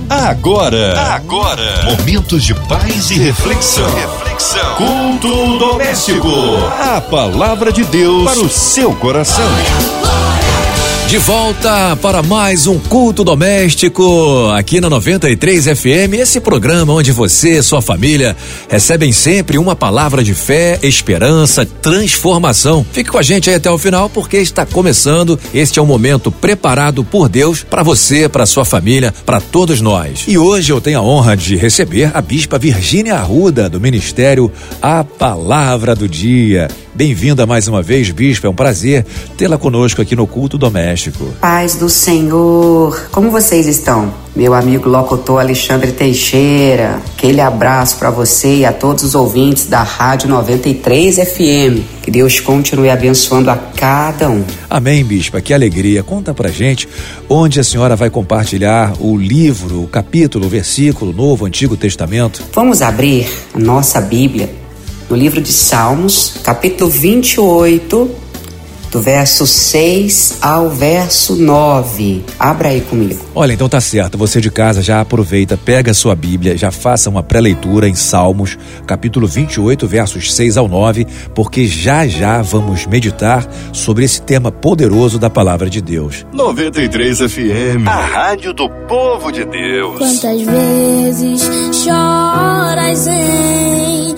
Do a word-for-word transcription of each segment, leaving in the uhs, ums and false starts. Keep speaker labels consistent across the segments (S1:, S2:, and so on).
S1: Agora, agora, momentos de paz e reflexão. Reflexão. Culto doméstico. A palavra de Deus para o seu coração.
S2: De volta para mais um culto doméstico aqui na noventa e três F M, esse programa onde você e sua família recebem sempre uma palavra de fé, esperança, transformação. Fique com a gente aí até o final porque está começando. Este é um momento preparado por Deus para você, para sua família, para todos nós. E hoje eu tenho a honra de receber a bispa Virgínia Arruda do Ministério A Palavra do Dia. Bem-vinda mais uma vez, bispa, é um prazer tê-la conosco aqui no culto doméstico.
S3: Paz do Senhor, como vocês estão? Meu amigo locutor Alexandre Teixeira, aquele abraço para você e a todos os ouvintes da Rádio noventa e três F M. Que Deus continue abençoando a cada um.
S2: Amém, bispa, que alegria. Conta pra gente onde a senhora vai compartilhar o livro, o capítulo, o versículo, Novo, Antigo Testamento.
S3: Vamos abrir a nossa Bíblia no livro de Salmos, capítulo vinte e oito, do verso seis ao verso nove. Abra aí comigo.
S2: Olha, então tá certo, você de casa já aproveita, pega a sua Bíblia, já faça uma pré-leitura em Salmos, capítulo vinte e oito, versos seis ao nove, porque já já vamos meditar sobre esse tema poderoso da palavra de Deus.
S1: noventa e três F M, a rádio do povo de Deus.
S4: Quantas vezes choras em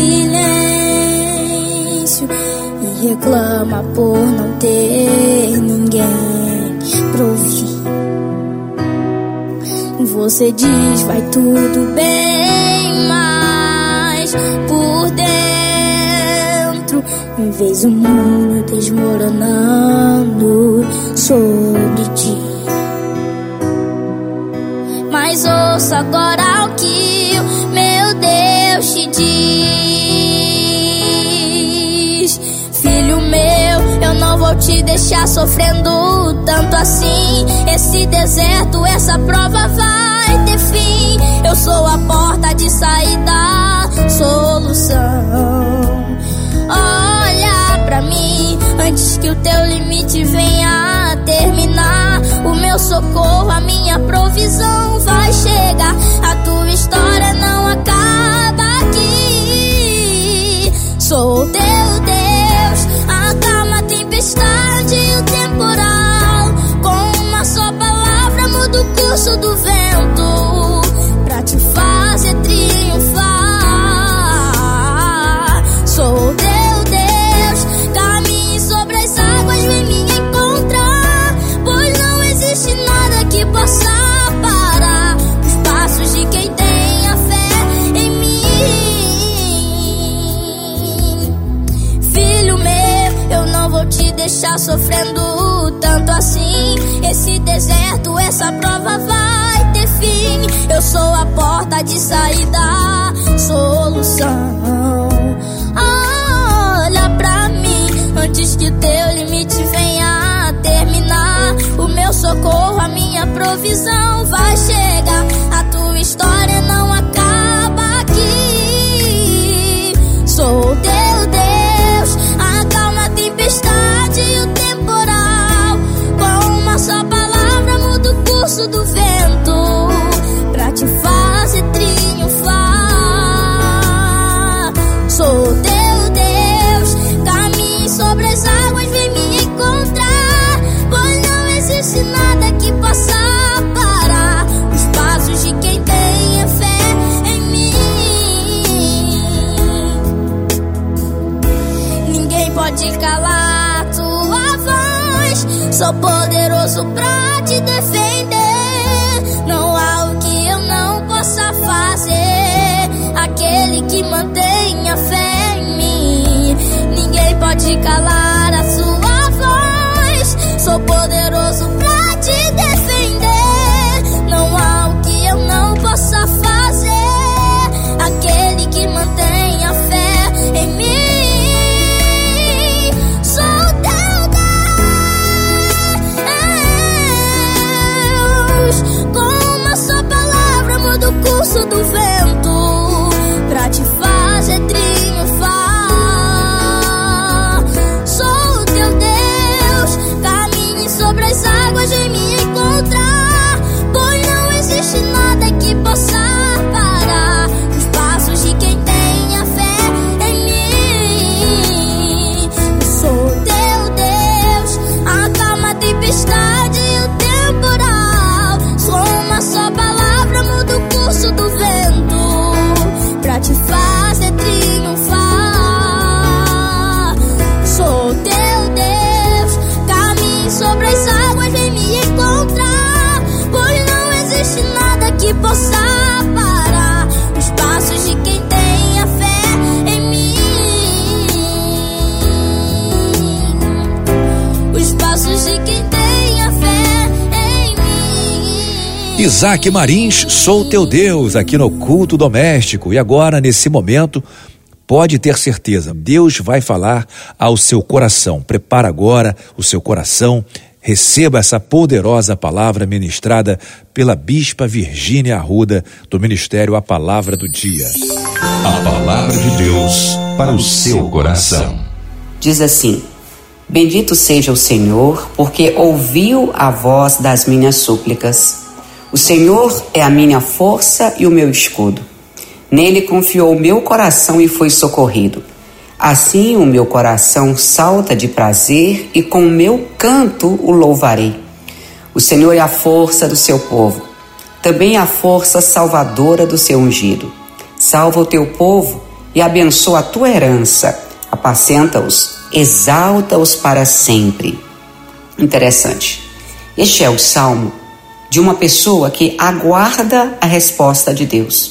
S4: silêncio e reclama por não ter ninguém pra ouvir. Você diz vai tudo bem, mas por dentro vês o mundo desmoronando sobre ti. Mas ouça agora o que o meu Deus te diz. Filho meu, eu não vou te deixar sofrendo tanto assim. Esse deserto, essa prova vai ter fim. Eu sou a porta de saída, solução. Olha pra mim, antes que o teu limite venha a terminar. O meu socorro, a minha provisão vai chegar. A tua história não acaba aqui. Sou teu Deus, acalma a tempestade e o temporal. Com uma só palavra muda o curso do vento pra te fazer triunfar. Sou teu Deus, caminhe sobre as águas, vem me encontrar. Pois não existe nada que possa parar os passos de quem tem a fé em mim. Filho meu, eu não vou te deixar sofrendo tanto assim. Esse deserto, essa prova vai ter fim. Eu sou a porta de saída, solução. Olha pra mim, antes que o teu limite venha a terminar. O meu socorro, a minha provisão vai chegar. A tua história não acaba aqui. Sou teu Deus, acalma a tempestade e o temporal. Com uma só palavra muda o curso do vento pra te fazer triunfar. Sou teu Deus, caminhe sobre as águas, vem me encontrar. Pois não existe nada que possa parar os passos de quem tem a fé em mim. Ninguém pode calar tua voz. Sou poderoso pra te defender. Não há o que eu não possa fazer. Aquele que mantém a fé em mim. Ninguém pode calar a sua voz. Sou poderoso pra te defender. Não há o que eu não possa fazer. Aquele que mantém a fé em mim. Sou teu Deus. Com uma só palavra muda o curso do vento pra te fazer triunfar.
S2: Isaac Marins, sou teu Deus, aqui no Culto Doméstico. E agora, nesse momento, pode ter certeza, Deus vai falar ao seu coração. Prepara agora o seu coração, receba essa poderosa palavra ministrada pela Bispa Virgínia Arruda, do Ministério A Palavra do Dia.
S1: A Palavra de Deus para o seu coração.
S3: Diz assim: bendito seja o Senhor, porque ouviu a voz das minhas súplicas. O Senhor é a minha força e o meu escudo. Nele confiou o meu coração e foi socorrido. Assim o meu coração salta de prazer e com o meu canto o louvarei. O Senhor é a força do seu povo, também a força salvadora do seu ungido. Salva o teu povo e abençoa a tua herança. Apacenta-os, exalta-os para sempre. Interessante. Este é o salmo de uma pessoa que aguarda a resposta de Deus.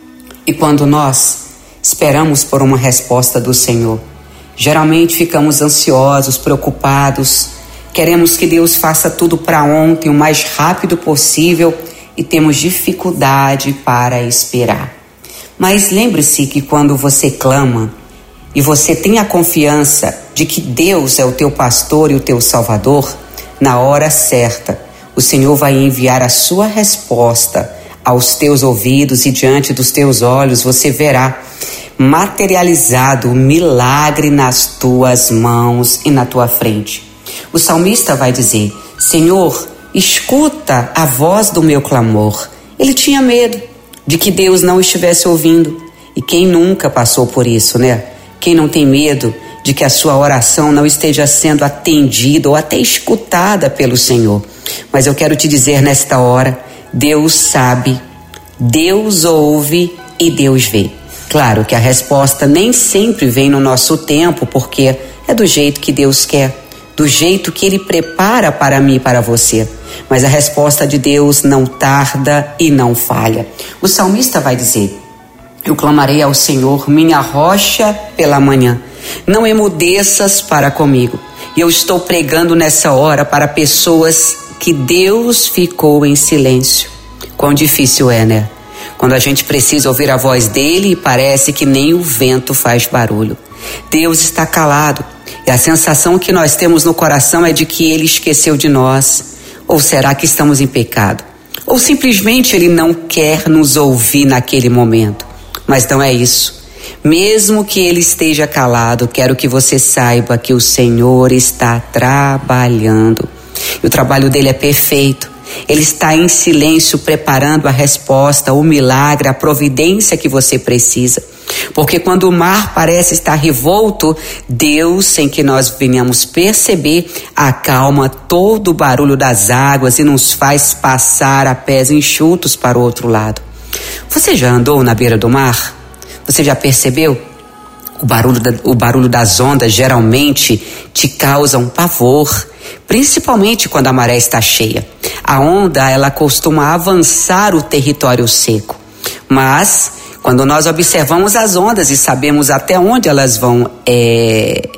S3: E quando nós esperamos por uma resposta do Senhor, geralmente ficamos ansiosos, preocupados, queremos que Deus faça tudo para ontem, o mais rápido possível, e temos dificuldade para esperar. Mas lembre-se que quando você clama e você tem a confiança de que Deus é o teu pastor e o teu salvador, na hora certa, o Senhor vai enviar a sua resposta aos teus ouvidos e diante dos teus olhos você verá materializado o milagre nas tuas mãos e na tua frente. O salmista vai dizer: Senhor, escuta a voz do meu clamor. Ele tinha medo de que Deus não estivesse ouvindo. E quem nunca passou por isso, né? Quem não tem medo de que a sua oração não esteja sendo atendida ou até escutada pelo Senhor? Mas eu quero te dizer nesta hora, Deus sabe, Deus ouve e Deus vê. Claro que a resposta nem sempre vem no nosso tempo, porque é do jeito que Deus quer, do jeito que Ele prepara para mim e para você. Mas a resposta de Deus não tarda e não falha. O salmista vai dizer: eu clamarei ao Senhor, minha rocha, pela manhã. Não emudeças para comigo. E eu estou pregando nessa hora para pessoas que Deus ficou em silêncio. Quão difícil é, né? Quando a gente precisa ouvir a voz dele e parece que nem o vento faz barulho. Deus está calado e a sensação que nós temos no coração é de que ele esqueceu de nós. Ou será que estamos em pecado? Ou simplesmente ele não quer nos ouvir naquele momento? Mas não é isso. Mesmo que ele esteja calado, quero que você saiba que o Senhor está trabalhando. E o trabalho dele é perfeito. Ele está em silêncio preparando a resposta, o milagre, a providência que você precisa. Porque quando o mar parece estar revolto, Deus, sem que nós venhamos perceber, acalma todo o barulho das águas e nos faz passar a pés enxutos para o outro lado. Você já andou na beira do mar? Você já percebeu? O barulho, da, o barulho das ondas geralmente te causa um pavor, principalmente quando a maré está cheia. A onda, ela costuma avançar o território seco. Mas, quando nós observamos as ondas e sabemos até onde elas vão é,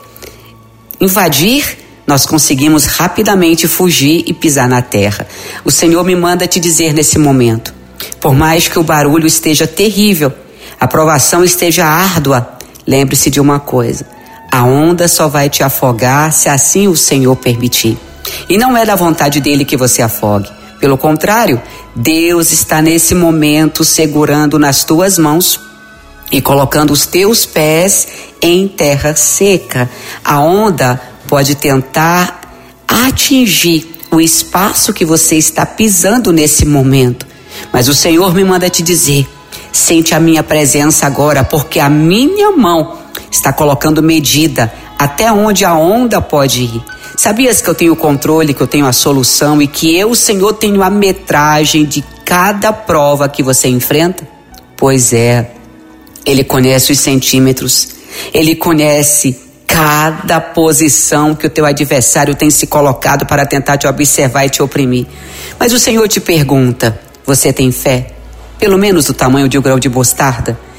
S3: invadir, nós conseguimos rapidamente fugir e pisar na terra. O Senhor me manda te dizer nesse momento: por mais que o barulho esteja terrível, a provação esteja árdua, lembre-se de uma coisa: a onda só vai te afogar se assim o Senhor permitir. E não é da vontade dele que você afogue. Pelo contrário, Deus está nesse momento segurando nas tuas mãos e colocando os teus pés em terra seca. A onda pode tentar atingir o espaço que você está pisando nesse momento. Mas o Senhor me manda te dizer: sente a minha presença agora, porque a minha mão está colocando medida até onde a onda pode ir. Sabias que eu tenho o controle, que eu tenho a solução e que eu, Senhor, tenho a metragem de cada prova que você enfrenta? Pois é, Ele conhece os centímetros, Ele conhece cada posição que o teu adversário tem se colocado para tentar te observar e te oprimir. Mas o Senhor te pergunta: você tem fé? Pelo menos do tamanho de um grão de mostarda?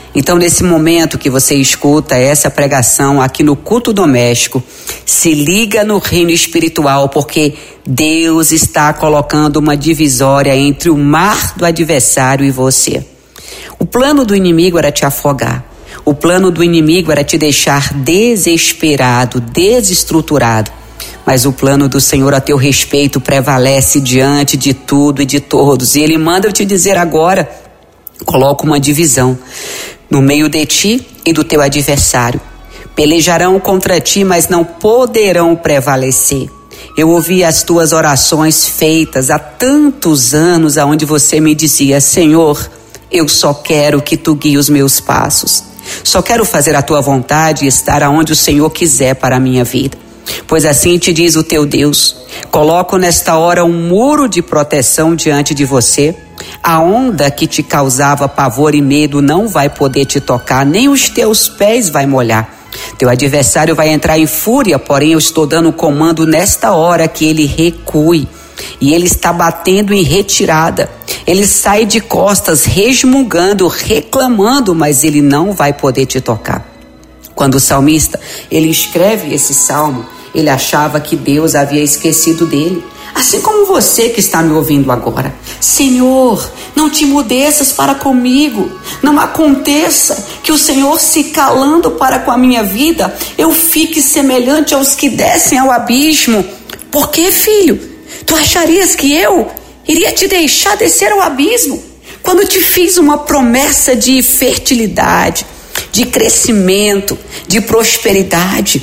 S3: Então, nesse momento que você escuta essa pregação aqui no culto doméstico, se liga no reino espiritual, porque Deus está colocando uma divisória entre o mar do adversário e você. O plano do inimigo era te afogar. O plano do inimigo era te deixar desesperado, desestruturado. Mas o plano do Senhor a teu respeito prevalece diante de tudo e de todos. E Ele manda eu te dizer agora, coloca uma divisão no meio de ti e do teu adversário. Pelejarão contra ti, mas não poderão prevalecer. Eu ouvi as tuas orações feitas há tantos anos, aonde você me dizia: Senhor, eu só quero que tu guie os meus passos. Só quero fazer a tua vontade e estar aonde o Senhor quiser para a minha vida. Pois assim te diz o teu Deus: coloco nesta hora um muro de proteção diante de você. A onda que te causava pavor e medo não vai poder te tocar, nem os teus pés vai molhar. Teu adversário vai entrar em fúria, porém eu estou dando o comando nesta hora que ele recue. E ele está batendo em retirada. Ele sai de costas, resmungando, reclamando, mas ele não vai poder te tocar. Quando o salmista, ele escreve esse salmo, ele achava que Deus havia esquecido dele. Assim como você que está me ouvindo agora. Senhor, não te mudeças para comigo. Não aconteça que o Senhor, se calando para com a minha vida, eu fique semelhante aos que descem ao abismo. Por que, filho? Tu acharias que eu iria te deixar descer ao abismo? Quando te fiz uma promessa de fertilidade, de crescimento, de prosperidade.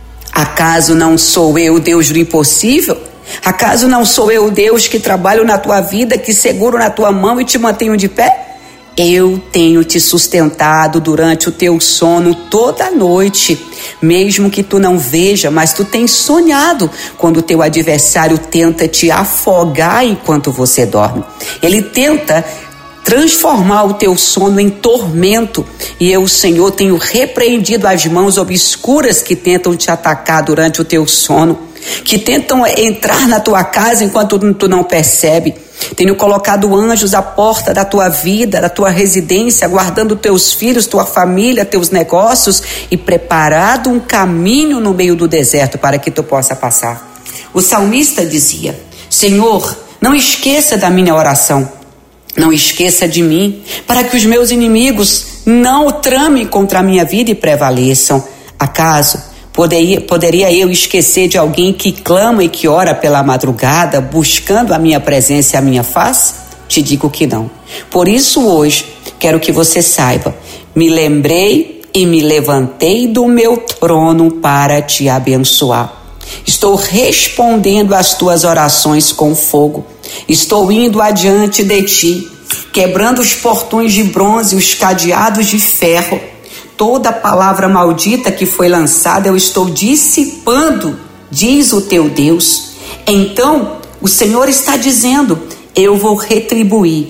S3: Acaso não sou eu o Deus do impossível? Acaso não sou eu o Deus que trabalho na tua vida, que seguro na tua mão e te mantenho de pé? Eu tenho te sustentado durante o teu sono toda noite, mesmo que tu não veja, mas tu tens sonhado quando o teu adversário tenta te afogar enquanto você dorme. Ele tenta transformar o teu sono em tormento, e eu, Senhor, tenho repreendido as mãos obscuras que tentam te atacar durante o teu sono, que tentam entrar na tua casa enquanto tu não percebe. Tenho colocado anjos à porta da tua vida, da tua residência, guardando teus filhos, tua família, teus negócios, e preparado um caminho no meio do deserto para que tu possa passar. O salmista dizia: Senhor, não esqueça da minha oração. Não esqueça de mim, para que os meus inimigos não tramem contra a minha vida e prevaleçam. Acaso poderia, poderia eu esquecer de alguém que clama e que ora pela madrugada, buscando a minha presença e a minha face? Te digo que não. Por isso hoje, quero que você saiba, me lembrei e me levantei do meu trono para te abençoar. Estou respondendo às tuas orações com fogo. Estou indo adiante de ti, quebrando os portões de bronze, os cadeados de ferro. Toda palavra maldita que foi lançada eu estou dissipando, diz o teu Deus. Então o Senhor está dizendo: eu vou retribuir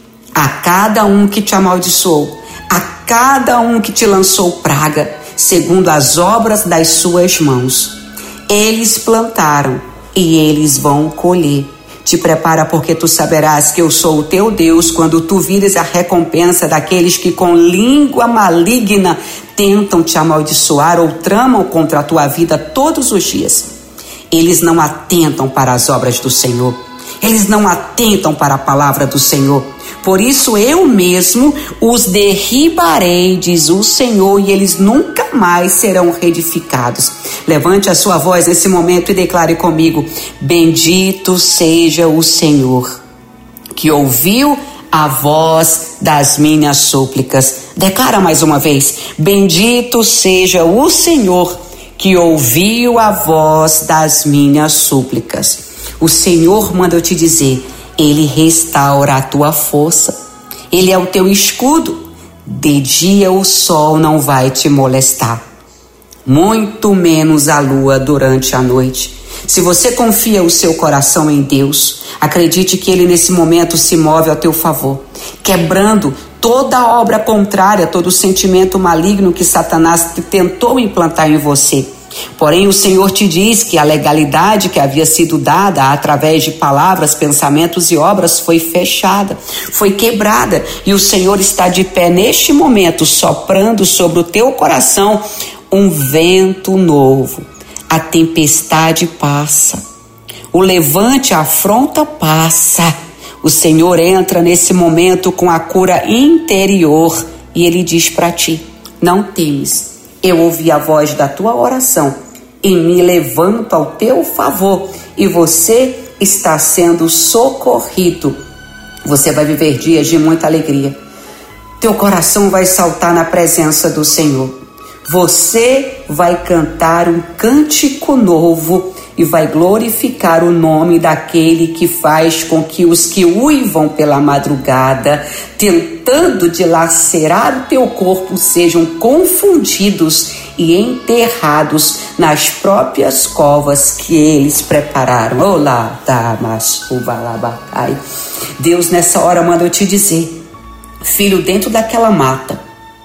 S3: a cada um que te amaldiçoou, a cada um que te lançou praga, segundo as obras das suas mãos. Eles plantaram e eles vão colher. Te prepara, porque tu saberás que eu sou o teu Deus quando tu vires a recompensa daqueles que com língua maligna tentam te amaldiçoar ou tramam contra a tua vida todos os dias. Eles não atentam para as obras do Senhor. Eles não atentam para a palavra do Senhor. Por isso eu mesmo os derribarei, diz o Senhor, e eles nunca mais serão reedificados. Levante a sua voz nesse momento e declare comigo: bendito seja o Senhor, que ouviu a voz das minhas súplicas. Declara mais uma vez: bendito seja o Senhor, que ouviu a voz das minhas súplicas. O Senhor manda eu te dizer, Ele restaura a tua força. Ele é o teu escudo. De dia o sol não vai te molestar, muito menos a lua durante a noite. Se você confia o seu coração em Deus, acredite que Ele nesse momento se move ao teu favor, quebrando toda obra contrária, todo sentimento maligno que Satanás tentou implantar em você. Porém, o Senhor te diz que a legalidade que havia sido dada através de palavras, pensamentos e obras foi fechada, foi quebrada, e o Senhor está de pé neste momento, soprando sobre o teu coração um vento novo. A tempestade passa, o levante, a afronta passa. O Senhor entra nesse momento com a cura interior e Ele diz para ti: não temes, eu ouvi a voz da tua oração e me levanto ao teu favor, e você está sendo socorrido. Você vai viver dias de muita alegria. Teu coração vai saltar na presença do Senhor. Você vai cantar um cântico novo e vai glorificar o nome daquele que faz com que os que uivam pela madrugada, tentando dilacerar o teu corpo, sejam confundidos e enterrados nas próprias covas que eles prepararam. Olá, Tamassuvalabacai. Deus, nessa hora, manda eu te dizer, filho, dentro daquela mata,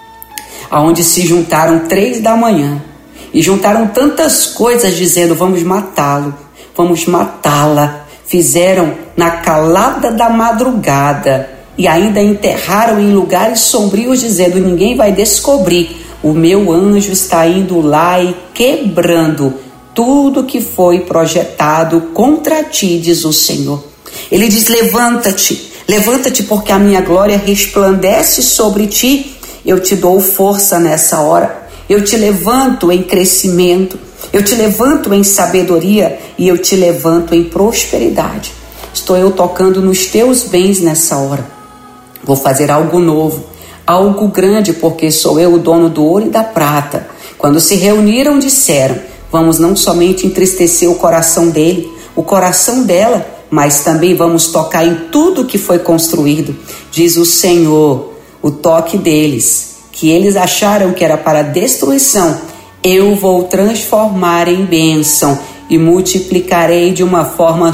S3: aonde se juntaram três da manhã, e juntaram tantas coisas dizendo: vamos matá-lo, vamos matá-la. Fizeram na calada da madrugada e ainda enterraram em lugares sombrios dizendo: ninguém vai descobrir. O meu anjo está indo lá e quebrando tudo que foi projetado contra ti, diz o Senhor. Ele diz: levanta-te, levanta-te, porque a minha glória resplandece sobre ti. Eu te dou força nessa hora. Eu te levanto em crescimento, eu te levanto em sabedoria e eu te levanto em prosperidade. Estou eu tocando nos teus bens nessa hora. Vou fazer algo novo, algo grande, porque sou eu o dono do ouro e da prata. Quando se reuniram, disseram: vamos não somente entristecer o coração dele, o coração dela, mas também vamos tocar em tudo que foi construído. Diz o Senhor, o toque deles, que eles acharam que era para destruição, eu vou transformar em bênção e multiplicarei de uma forma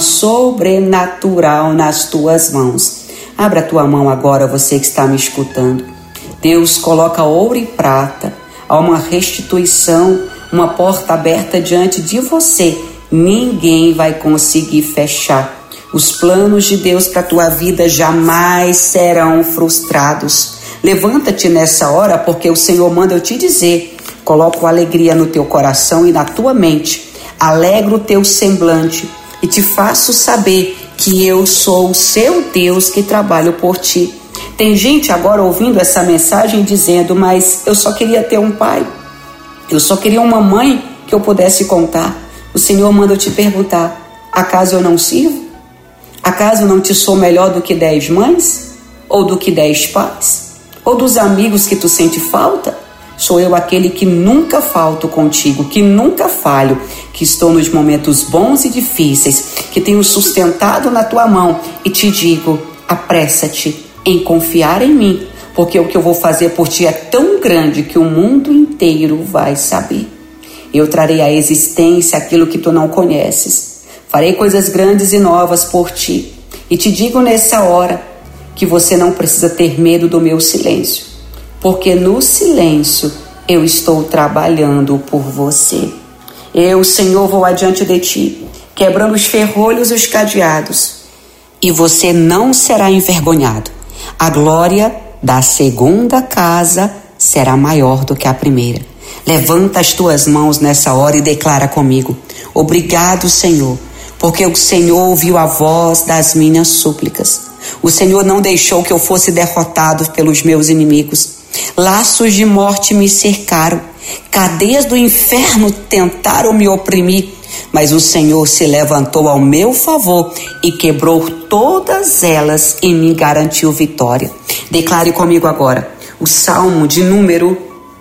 S3: sobrenatural nas tuas mãos. Abra a tua mão agora, você que está me escutando. Deus coloca ouro e prata, há uma restituição, uma porta aberta diante de você. Ninguém vai conseguir fechar. Os planos de Deus para a tua vida jamais serão frustrados. Levanta-te nessa hora, porque o Senhor manda eu te dizer: coloco alegria no teu coração e na tua mente, alegro o teu semblante e te faço saber que eu sou o seu Deus que trabalho por ti. Tem gente agora ouvindo essa mensagem dizendo: mas eu só queria ter um pai, eu só queria uma mãe que eu pudesse contar. O Senhor manda eu te perguntar: acaso eu não sirvo? Acaso eu não te sou melhor do que dez mães? Ou do que dez pais? Ou dos amigos que tu sente falta? Sou eu aquele que nunca falto contigo, que nunca falho, que estou nos momentos bons e difíceis, que tenho sustentado na tua mão e te digo: apressa-te em confiar em mim, porque o que eu vou fazer por ti é tão grande que o mundo inteiro vai saber. Eu trarei à existência aquilo que tu não conheces. Farei coisas grandes e novas por ti. E te digo nessa hora que você não precisa ter medo do meu silêncio, porque no silêncio eu estou trabalhando por você. Eu, Senhor, vou adiante de ti, quebrando os ferrolhos e os cadeados, e você não será envergonhado. A glória da segunda casa será maior do que a primeira. Levanta as tuas mãos nessa hora e declara comigo: obrigado, Senhor, porque o Senhor ouviu a voz das minhas súplicas. O Senhor não deixou que eu fosse derrotado pelos meus inimigos. Laços de morte me cercaram, cadeias do inferno tentaram me oprimir, mas o Senhor se levantou ao meu favor e quebrou todas elas e me garantiu vitória. Declare comigo agora o Salmo de número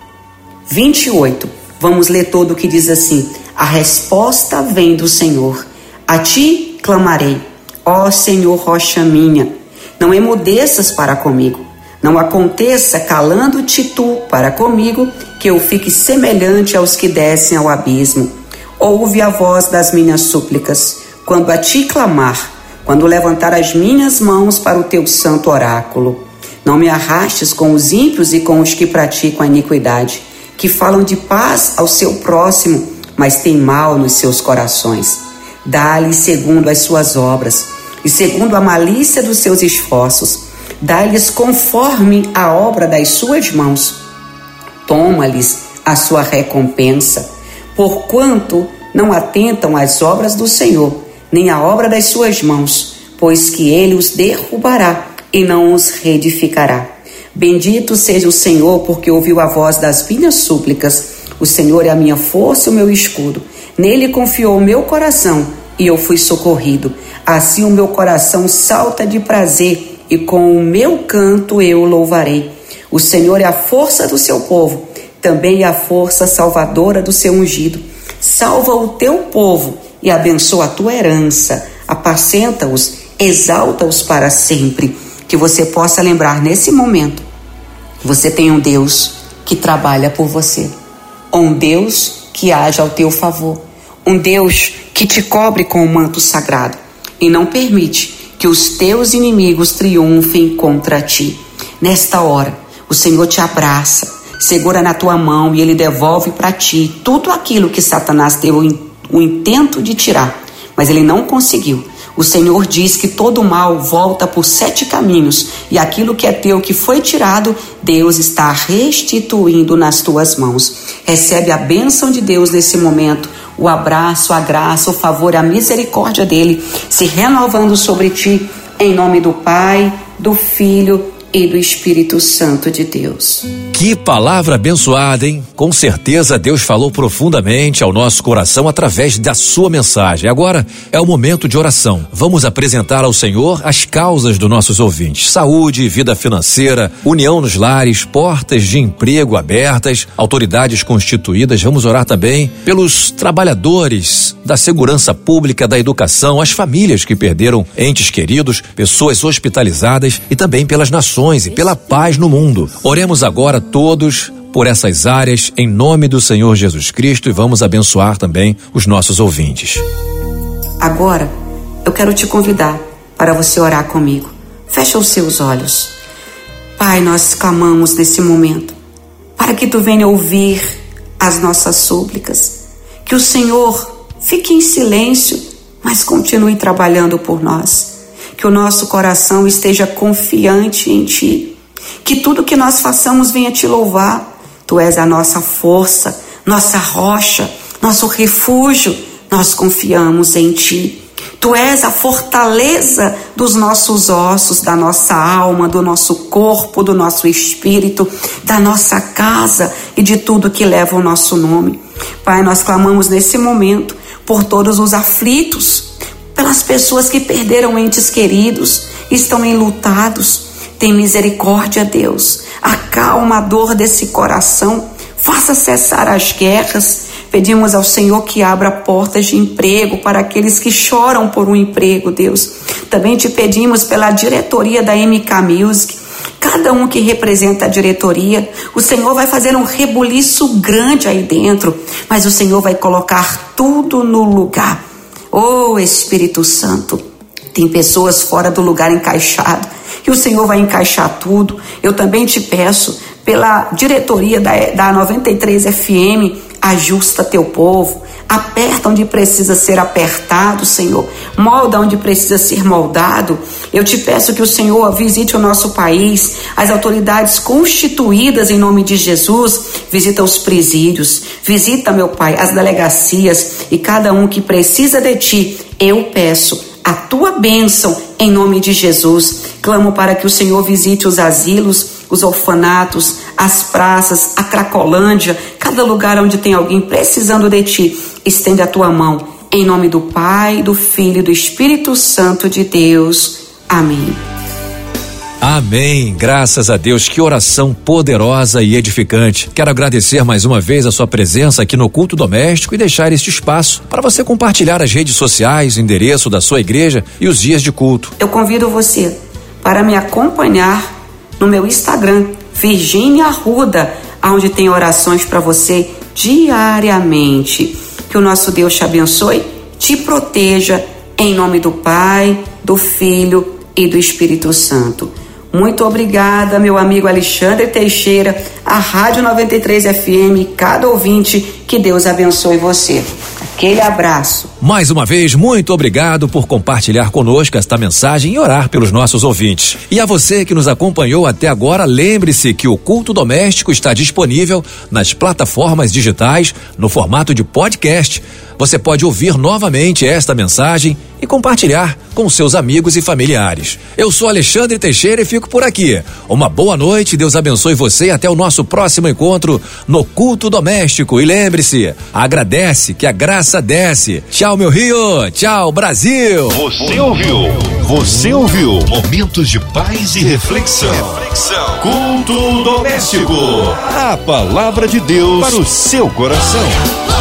S3: vinte e oito. Vamos ler todo o que diz assim: a resposta vem do Senhor, a ti clamarei, ó Senhor, rocha minha. Não emudeças para comigo, não aconteça calando-te tu para comigo, que eu fique semelhante aos que descem ao abismo. Ouve a voz das minhas súplicas, quando a ti clamar, quando levantar as minhas mãos para o teu santo oráculo. Não me arrastes com os ímpios e com os que praticam a iniquidade, que falam de paz ao seu próximo, mas têm mal nos seus corações. Dá-lhes segundo as suas obras e segundo a malícia dos seus esforços. Dá-lhes conforme a obra das suas mãos. Toma-lhes a sua recompensa, porquanto não atentam às obras do Senhor, nem à obra das suas mãos, pois que ele os derrubará e não os reedificará. Bendito seja o Senhor, porque ouviu a voz das minhas súplicas. O Senhor é a minha força e o meu escudo. Nele confiou o meu coração e eu fui socorrido. Assim o meu coração salta de prazer e com o meu canto eu o louvarei. O Senhor é a força do seu povo, também é a força salvadora do seu ungido. Salva o teu povo e abençoa a tua herança. Apacenta-os, exalta-os para sempre. Que você possa lembrar nesse momento que você tem um Deus que trabalha por você. Um Deus que age ao teu favor. Um Deus que te cobre com o manto sagrado e não permite que os teus inimigos triunfem contra ti. Nesta hora, o Senhor te abraça, segura na tua mão e ele devolve para ti tudo aquilo que Satanás teve o intento de tirar, mas ele não conseguiu. O Senhor diz que todo mal volta por sete caminhos e aquilo que é teu, que foi tirado, Deus está restituindo nas tuas mãos. Recebe a bênção de Deus nesse momento, o abraço, a graça, o favor, a misericórdia dele se renovando sobre ti, em nome do Pai, do Filho e do Espírito Santo de Deus.
S2: Que palavra abençoada, hein? Com certeza Deus falou profundamente ao nosso coração através da sua mensagem. Agora é o momento de oração. Vamos apresentar ao Senhor as causas dos nossos ouvintes: saúde, vida financeira, união nos lares, portas de emprego abertas, autoridades constituídas. Vamos orar também pelos trabalhadores da segurança pública, da educação, as famílias que perderam entes queridos, pessoas hospitalizadas e também pelas nações e pela paz no mundo. Oremos agora todos por essas áreas em nome do Senhor Jesus Cristo e vamos abençoar também os nossos ouvintes.
S3: Agora eu quero te convidar para você orar comigo. Fecha os seus olhos. Pai, nós clamamos nesse momento para que tu venha ouvir as nossas súplicas, que o Senhor fique em silêncio, mas continue trabalhando por nós. Que o nosso coração esteja confiante em ti, que tudo que nós façamos venha te louvar. Tu és a nossa força, nossa rocha, nosso refúgio. Nós confiamos em ti. Tu és a fortaleza dos nossos ossos, da nossa alma, do nosso corpo, do nosso espírito, da nossa casa e de tudo que leva o nosso nome. Pai, nós clamamos nesse momento por todos os aflitos, pelas pessoas que perderam entes queridos, estão enlutados. Tem misericórdia, Deus. Acalma a dor desse coração. Faça cessar as guerras. Pedimos ao Senhor que abra portas de emprego para aqueles que choram por um emprego, Deus. Também te pedimos pela diretoria da M K Music, cada um que representa a diretoria. O Senhor vai fazer um rebuliço grande aí dentro, mas o Senhor vai colocar tudo no lugar. Oh, Espírito Santo, tem pessoas fora do lugar encaixado e o Senhor vai encaixar tudo. Eu também te peço pela diretoria da, da noventa e três F M, ajusta teu povo, aperta onde precisa ser apertado, Senhor, molda onde precisa ser moldado. Eu te peço que o Senhor visite o nosso país, as autoridades constituídas em nome de Jesus, visita os presídios, visita, meu Pai, as delegacias e cada um que precisa de ti. Eu peço a tua bênção em nome de Jesus. Clamo para que o Senhor visite os asilos, os orfanatos, as praças, a Cracolândia, cada lugar onde tem alguém precisando de ti. Estende a tua mão, em nome do Pai, do Filho e do Espírito Santo de Deus. Amém.
S2: Amém, graças a Deus, que oração poderosa e edificante. Quero agradecer mais uma vez a sua presença aqui no Culto Doméstico e deixar este espaço para você compartilhar as redes sociais, o endereço da sua igreja e os dias de culto.
S3: Eu convido você para me acompanhar no meu Instagram, Virgínia Arruda, onde tem orações para você diariamente. Que o nosso Deus te abençoe, te proteja, em nome do Pai, do Filho e do Espírito Santo. Muito obrigada, meu amigo Alexandre Teixeira, a Rádio noventa e três F M, cada ouvinte, que Deus abençoe você. Aquele abraço.
S2: Mais uma vez, muito obrigado por compartilhar conosco esta mensagem e orar pelos nossos ouvintes. E a você que nos acompanhou até agora, lembre-se que o Culto Doméstico está disponível nas plataformas digitais no formato de podcast. Você pode ouvir novamente esta mensagem e compartilhar com seus amigos e familiares. Eu sou Alexandre Teixeira e fico por aqui. Uma boa noite, Deus abençoe você e até o nosso próximo encontro no Culto Doméstico. E lembre-se, agradece que a graça desce. Tchau, meu Rio. Tchau, Brasil.
S1: Você ouviu? Você ouviu? Momentos de paz e reflexão. Reflexão. Culto Doméstico. A palavra de Deus para o seu coração.